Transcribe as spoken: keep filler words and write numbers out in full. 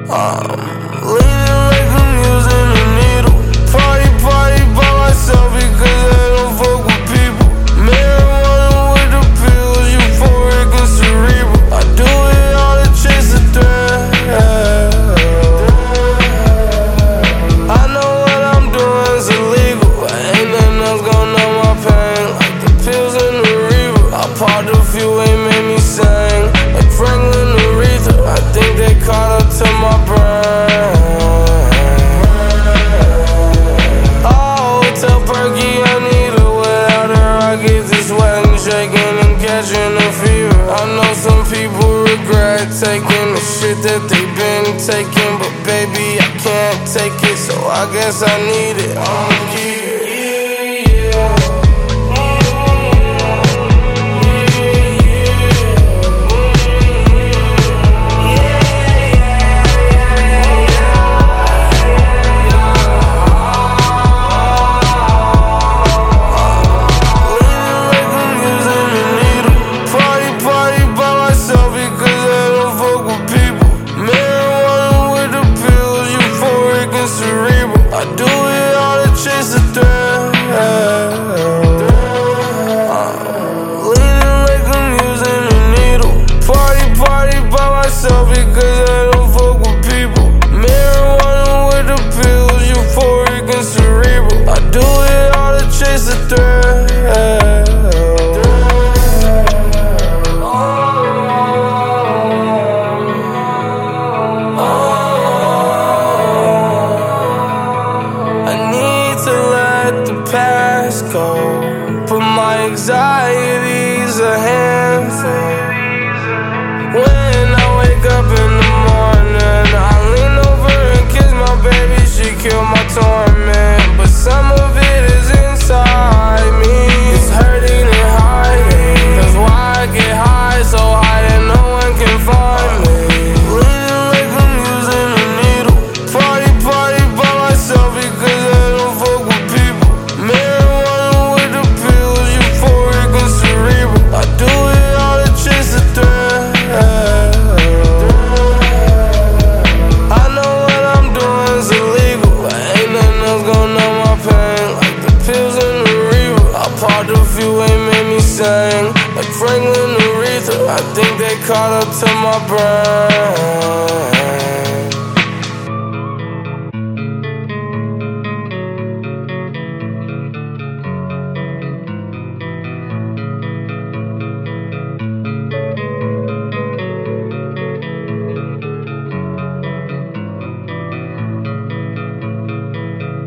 I'm leaning like I'm using a needle. Party, party by myself because I don't fuck with people. Marijuana with the pills, euphoric and cerebral. I do it all to chase the thrill. I know what I'm doing is illegal, but ain't nothing else gon' numb my pain like the pills and the Reaver. I popped a few, ain't made me sing like Franklin Aretha. I think they caught up to my brain. Oh, tell Perky I need her. Without her I get this sweating, shaking and catching a fever. I know some people regret taking the shit that they been taking, but baby I can't take it, so I guess I need it. I'ma keep it. I do it all to chase the thrill. I'm leaning like I'm using a needle. Party, party by myself because I don't fuck with people. Marijuana with the pills, euphoric and cerebral. I do it all to chase the thrill. Past go, but my anxiety's a handful. When I wake up in the morning, I lean over and kiss my baby, she killed my torment. But some of it is inside me, it's hurting and hiding. That's why I get high, so high that no one can find me. Leaning like I'm using a needle. Party, party by myself because I don't fuck with people. Marijuana with the pills, euphoric and cerebral. I do it all to chase the thrill. I know what I'm doing is illegal, but ain't nothing else gon' numb my pain like the pills and the Reaver. I popped a few, ain't made me sing like Franklin Aretha. I think they caught up to my brain.